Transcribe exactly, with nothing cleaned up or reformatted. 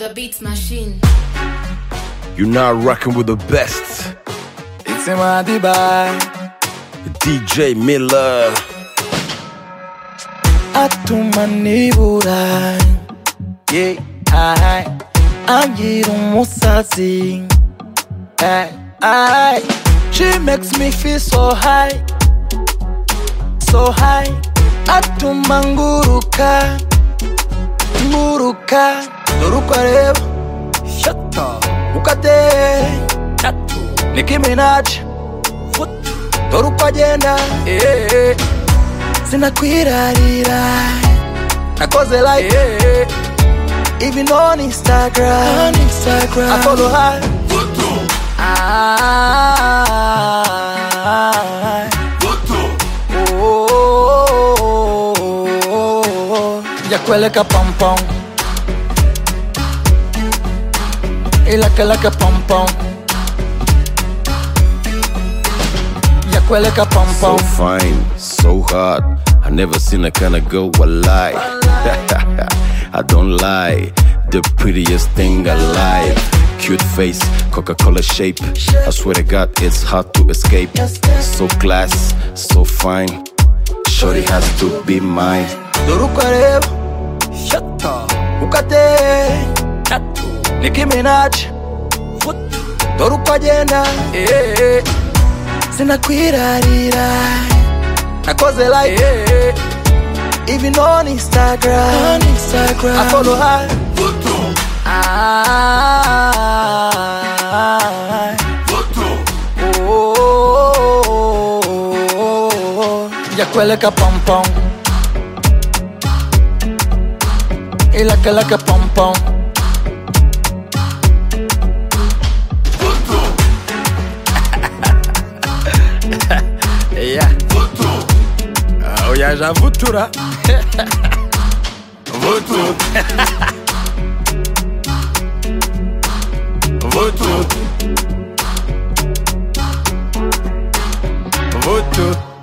The Beats Machine. You're now rocking with the best. It's in my Dubai. D J Miller. Atuma nibura. Yeah, I, angira umusazi. Ay, ay. She makes me feel so high, so high. Atuma nguruka, nguruka. Doruka reba, shata. Ukate, tatu. Nicki Minaj, foot. Doruka agenda, eh. Sinakwirarira, nakoze like, eh. Even on Instagram, on Instagram, I follow her. Ah, oh, ya quelle che pom pom, e la che la che pom pom, ya quelle che pom pom. So fine, so hot. I never seen a kind of girl alive. I don't lie, the prettiest thing alive. Cute face, Coca-Cola shape. I swear to God, it's hard to escape. So class, so fine. Shorty has to be mine. Doruka reba, shata. Ukate, tatu. Nicki Minaj, foot. Doruka agenda, eh. Sinakwirarira, nakoze like, eh. Even on Instagram, on Instagram, I follow her. Ah, oh, ya quelle che pom pom, e la che la che pom pom. Yeah. Oh yeah, j'avoue tout là. Voto. Voto. Voto.